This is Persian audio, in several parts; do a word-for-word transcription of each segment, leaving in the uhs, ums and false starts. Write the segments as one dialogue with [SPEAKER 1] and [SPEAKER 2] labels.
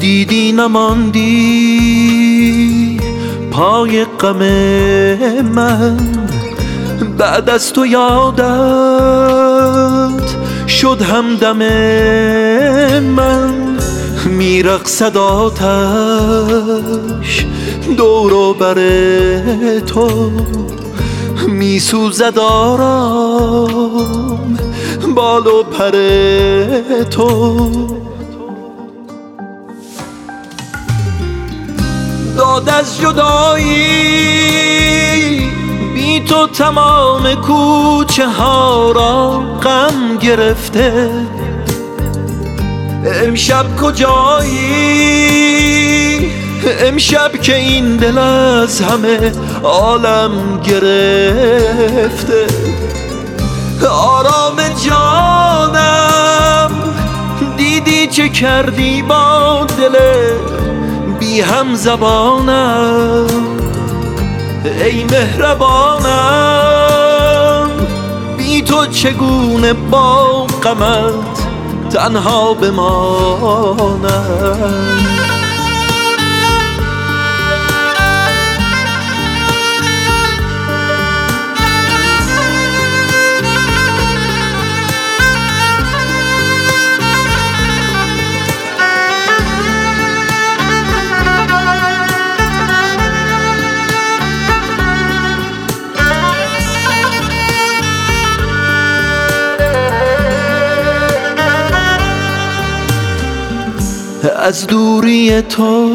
[SPEAKER 1] دیدی نماندی پای غم من، بعد از تو یادت شد همدم من. میرقصد آتش دور و بر تو، میسوزد آرام بال و پر تو. داد از جدایی بی تو تمام کوچه ها را غم گرفته. امشب کجایی؟ امشب که این دل از همه عالم گرفته. آرام جانم دیدی چه کردی با دل بی هم زبانم؟ ای مهربانم بی تو چگونه با غمت تنها بمانم؟ از دوری تو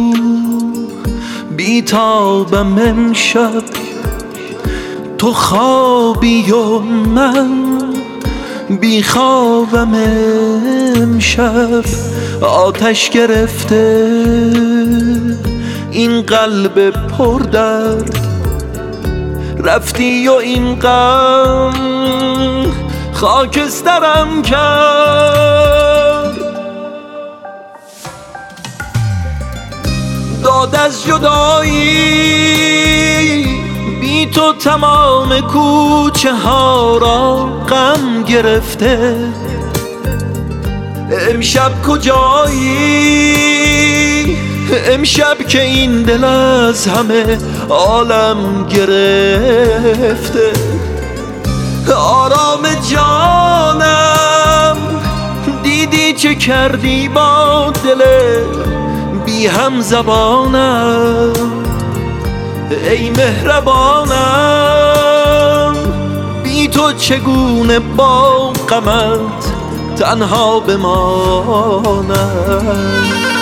[SPEAKER 1] بیتابم امشب، تو خوابی و من بیخوابم امشب. آتش گرفته این قلب پر درد، رفتی و این غم خاکسترم کرد. داد از جدایی بی تو تمام کوچه ها را غم گرفته. امشب کجایی؟ امشب که این دل از همه عالم گرفته. آرام جانم دیدی چه کردی با دل بی هم زبانم؟ ای مهربانم بی تو چگونه با غمت تنها بمانم؟